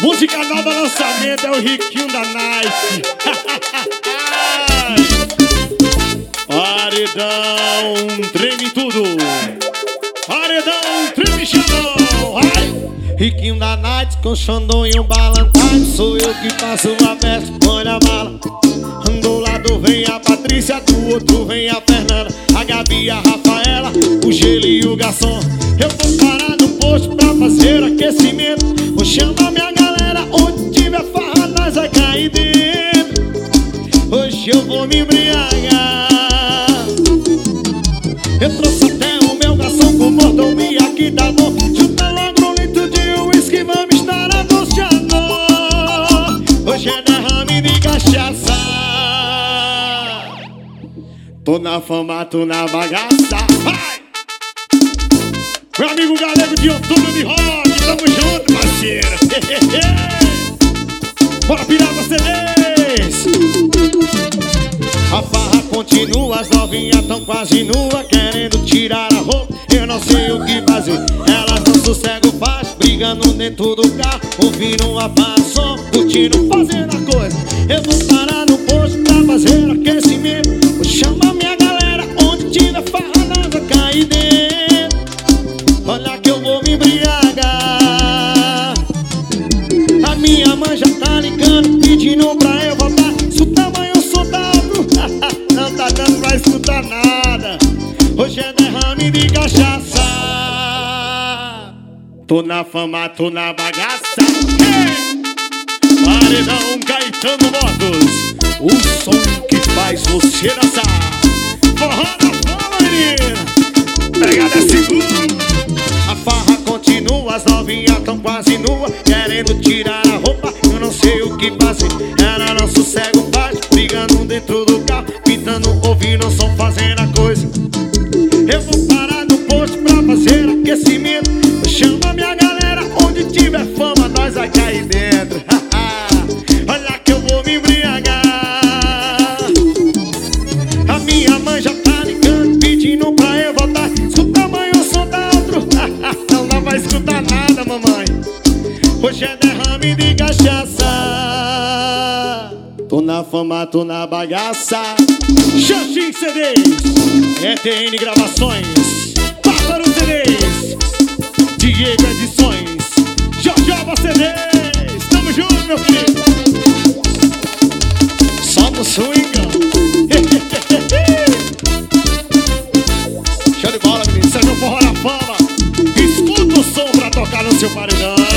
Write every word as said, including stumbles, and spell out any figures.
Música nova, lançamento, é o Riquinho da Nike. Paredão, treme tudo. Paredão, treme chão. Riquinho da Night com Xandão e um Balantine. Sou eu que faço a festa, põe na mala. Do lado vem a Patrícia, do outro vem a Fernanda, a Gabi, a Rafaela, o Gelo e o garçom. Eu vou parar no posto pra fazer aquecimento. Vou chamar minha galera, onde tiver farra nós vai cair dentro. Hoje eu vou me embriagar. Eu trouxe até o meu garçom com mordomia aqui tá bom. Junta logo um litro de uísque, vamos estar a doce amor. Hoje é derrame de cachaça. Tô na fama, tô na bagaça. Vai! Meu amigo galego de outubro de rock, tamo junto, parceiro. Bora pirata C Ds. A farra continua, as novinhas tão quase nuas, querendo tirar a roupa, eu não sei o que fazer. Elas não sossegam fácil, brigando dentro do carro, ouvindo uma farra som, curtindo, fazendo a coisa. Eu vou parar no posto pra fazer aquecimento. Vou chamar minha galera, onde tiver farra nós vai cair dentro. Olha que eu vou me embriagar. A minha mãe já tá ligando, pedindo pra eu voltar. Se o tamanho som tá alto, não tá dando pra escutar nada. Hoje é derrame de cachaça. Tô na fama, tô na bagaça. Hey! Paredão Caetano Motos, o som que faz você dançar. Forró da fama, menina. Pegada segura. A farra continua, as novinhas tão quase nuas, querendo tirar a roupa, eu não sei o que fazer. Ela não sossega o baixo, brigando dentro do carro, pintando, ouvindo o som, fazendo a coisa. Eu vou parar no posto pra fazer aquecimento. Vou chamar minha galera, onde tiver fama nós vai cair dentro. Olha que eu vou me embriagar. A minha mãe já tá ligando, pedindo pra eu voltar. Se o tamanho som tá outro, não dá pra escutar nada, mamãe. Hoje é derrame de cachaça. Tô na fama, tô na bagaça. Xaxim C Ds, E T N Gravações, Pássaro C Ds, Diego Edições, Jojoba C Ds. Tamo junto, meu filho. Só no swing. Show de bola, menino. Isso é no Forró da Fama. Escuta o som pra tocar no seu paredão.